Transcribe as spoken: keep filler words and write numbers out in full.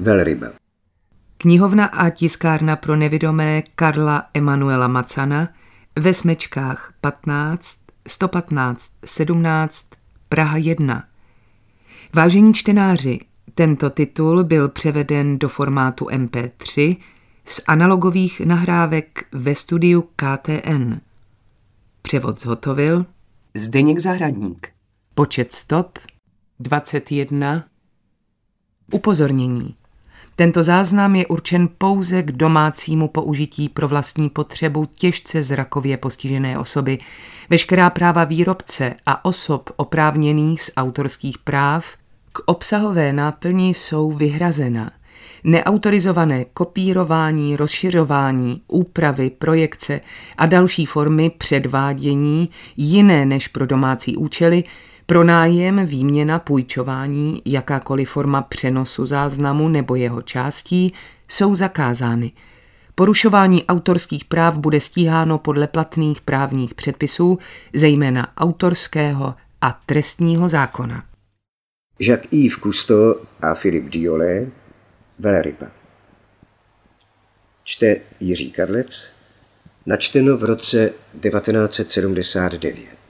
Velryba. Knihovna a tiskárna pro nevidomé Karla Emanuela Macana ve Smečkách patnáct, sto patnáct, sedmnáct, Praha jedna. Vážení čtenáři, tento titul byl převeden do formátu em pé tři z analogových nahrávek ve studiu K T N. Převod zhotovil Zdeněk Zahradník. Počet stop dvacet jedna. Upozornění. Tento záznam je určen pouze k domácímu použití pro vlastní potřebu těžce zrakově postižené osoby. Veškerá práva výrobce a osob oprávněných z autorských práv k obsahové náplni jsou vyhrazena. Neautorizované kopírování, rozšiřování, úpravy, projekce a další formy předvádění jiné než pro domácí účely, pronájem, výměna, půjčování, jakákoliv forma přenosu záznamu nebo jeho částí jsou zakázány. Porušování autorských práv bude stíháno podle platných právních předpisů, zejména autorského a trestního zákona. Jacques-Yves Cousteau a Philippe Diolet, Velryba. Čte Jiří Karlec, načteno v roce devatenáct set sedmdesát devět.